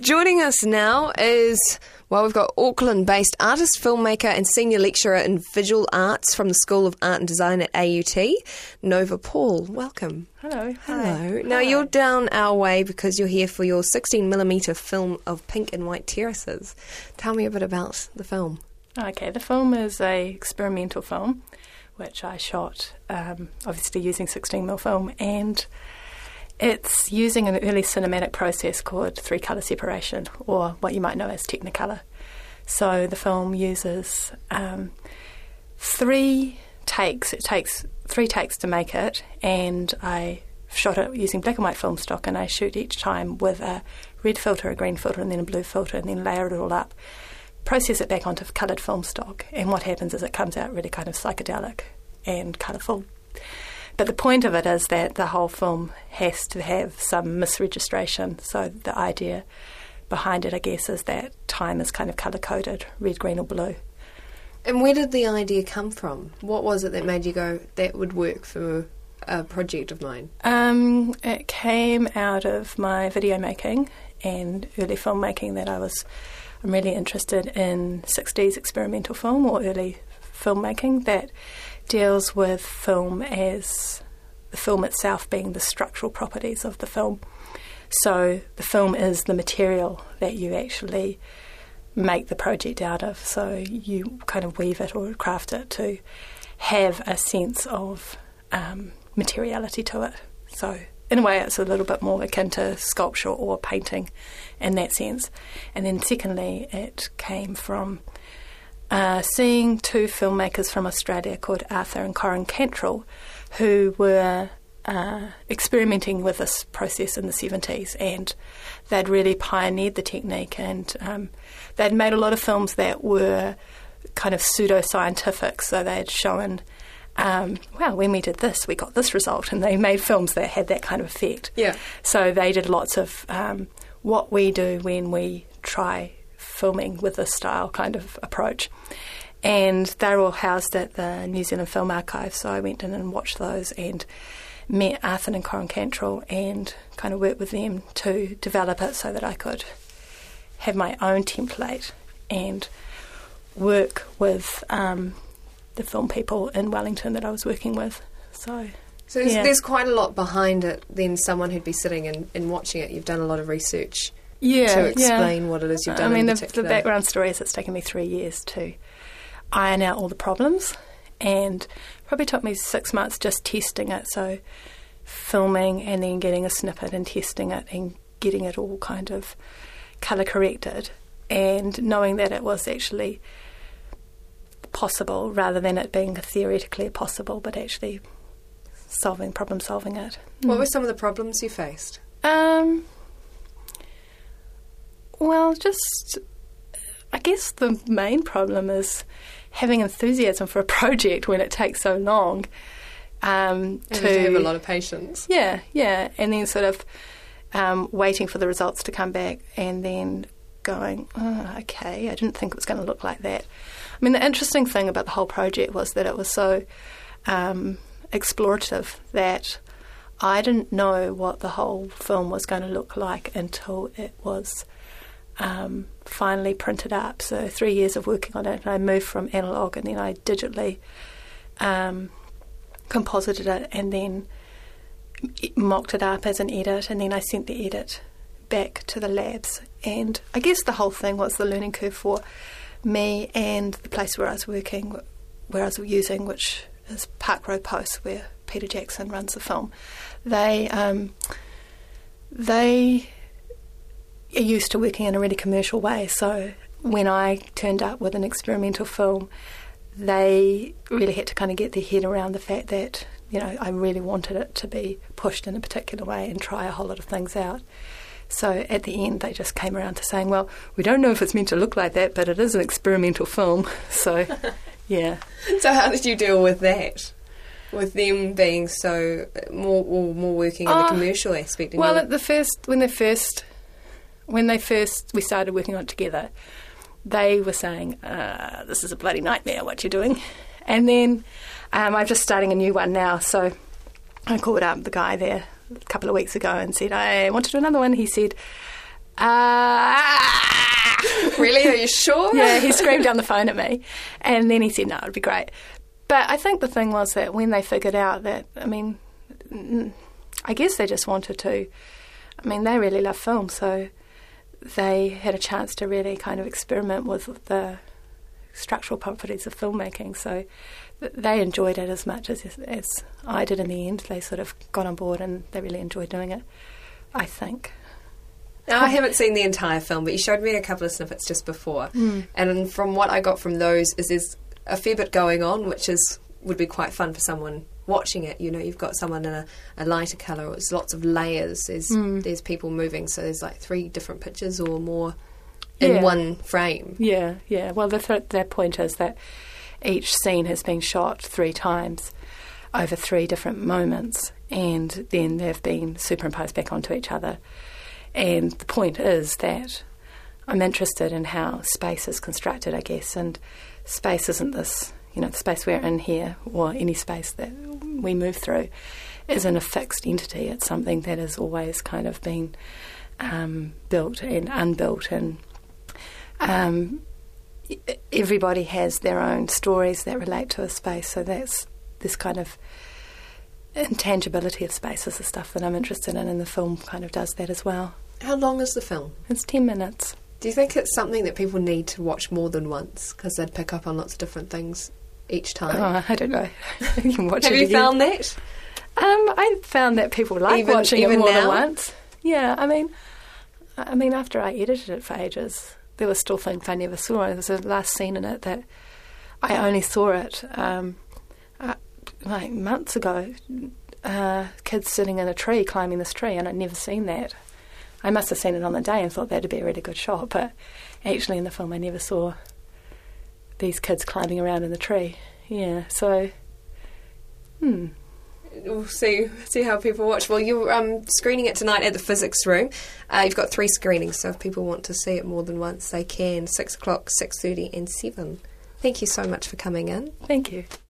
Joining us now is, well, we've got Auckland-based artist, filmmaker and senior lecturer in visual arts from the School of Art and Design at AUT, Nova Paul. Welcome. Hello. Hello. Hi. Now, you're down our way because you're here for your 16mm film of Pink and White Terraces. Tell me a bit about the film. Okay, the film is a experimental film, which I shot, obviously using 16mm film, and it's using an early cinematic process called 3-colour separation, or what you might know as Technicolor. So the film uses 3 takes. It takes 3 takes to make it, and I shot it using black and white film stock, and I shoot each time with a red filter, a green filter, and then a blue filter, and then layer it all up, process it back onto coloured film stock, and what happens is it comes out really kind of psychedelic and colourful. But the point of it is that the whole film has to have some misregistration. So the idea behind it, I guess, is that time is kind of colour-coded, red, green or blue. And where did the idea come from? What was it that made you go, that would work for a project of mine? It came out of my video making and early filmmaking that I'm really interested in 60s experimental film or early filmmaking that deals with film as the film itself being the structural properties of the film. So the film is the material that you actually make the project out of. So you kind of weave it or craft it to have a sense of materiality to it. So in a way it's a little bit more akin to sculpture or painting in that sense. And then secondly, it came from seeing 2 filmmakers from Australia called Arthur and Corin Cantrell, who were experimenting with this process in the 70s, and they'd really pioneered the technique, and they'd made a lot of films that were kind of pseudo-scientific. So they'd shown, well, when we did this, we got this result, and they made films that had that kind of effect. Yeah. So they did lots of what we do when we try filming with this style kind of approach, and they're all housed at the New Zealand Film Archive. So I went in and watched those and met Arthur and Corin Cantrell and kind of worked with them to develop it so that I could have my own template and work with the film people in Wellington that I was working with. So there's quite a lot behind it than someone who'd be sitting and watching it. You've done a lot of research to explain what it is you've done. I mean, in the background story is it's taken me 3 years to iron out all the problems, and probably took me 6 months just testing it. So filming and then getting a snippet and testing it and getting it all kind of colour corrected, and knowing that it was actually possible rather than it being theoretically possible, but actually problem solving it. What were some of the problems you faced? Well, just, I guess the main problem is having enthusiasm for a project when it takes so long. And to have a lot of patience. Yeah, and then sort of waiting for the results to come back and then going, oh, okay, I didn't think it was going to look like that. I mean, the interesting thing about the whole project was that it was so explorative that I didn't know what the whole film was going to look like until it was finally printed up. So 3 years of working on it, and I moved from analogue, and then I digitally composited it and then mocked it up as an edit, and then I sent the edit back to the labs. And I guess the whole thing was the learning curve for me and the place where I was working, where I was using, which is Park Row Post, where Peter Jackson runs the film. They are used to working in a really commercial way. So when I turned up with an experimental film, they really had to kind of get their head around the fact that, you know, I really wanted it to be pushed in a particular way and try a whole lot of things out. So at the end, they just came around to saying, well, we don't know if it's meant to look like that, but it is an experimental film. So, yeah. So how did you deal with that? With them being so more working in the commercial aspect? Well, at the first, when we started working on it together, they were saying, this is a bloody nightmare, what you're doing. And then I'm just starting a new one now, so I called up the guy there a couple of weeks ago and said, I want to do another one. He said, you sure? Yeah, he screamed down the phone at me. And then he said, no, it'd be great. But I think the thing was that when they figured out that, I mean, I guess they just wanted to, I mean, they really love film, so they had a chance to really kind of experiment with the structural properties of filmmaking. So they enjoyed it as much as I did in the end. They sort of got on board and they really enjoyed doing it, I think. Now, I haven't seen the entire film, but you showed me a couple of snippets just before. And from what I got from those is there's a fair bit going on, which would be quite fun for someone watching it. You know, you've got someone in a lighter colour, it's lots of layers, there's people moving, so there's like 3 different pictures or more in one frame. Yeah. Well, their point is that each scene has been shot 3 times over 3 different moments, and then they've been superimposed back onto each other. And the point is that I'm interested in how space is constructed, I guess, and space isn't this, you know, the space we're in here, or any space that we move through, isn't a fixed entity. It's something that has always kind of been built and unbuilt, and everybody has their own stories that relate to a space, so that's this kind of intangibility of space is the stuff that I'm interested in, and the film kind of does that as well. How long is the film? It's 10 minutes. Do you think it's something that people need to watch more than once, because they'd pick up on lots of different things each time? Oh, I don't know. You can watch Have it you again. found that? I found that people like watching it even more now? than once. Yeah, I mean, after I edited it for ages, there were still things I never saw. There's a last scene in it that I only saw it like months ago. Kids sitting in a tree, climbing this tree, and I'd never seen that. I must have seen it on the day and thought that'd be a really good shot, but actually in the film I never saw these kids climbing around in the tree. Yeah, so We'll see how people watch. Well, you're screening it tonight at the Physics Room. You've got 3 screenings, so if people want to see it more than once, they can. 6 o'clock, 6:30 and 7. Thank you so much for coming in. thank you.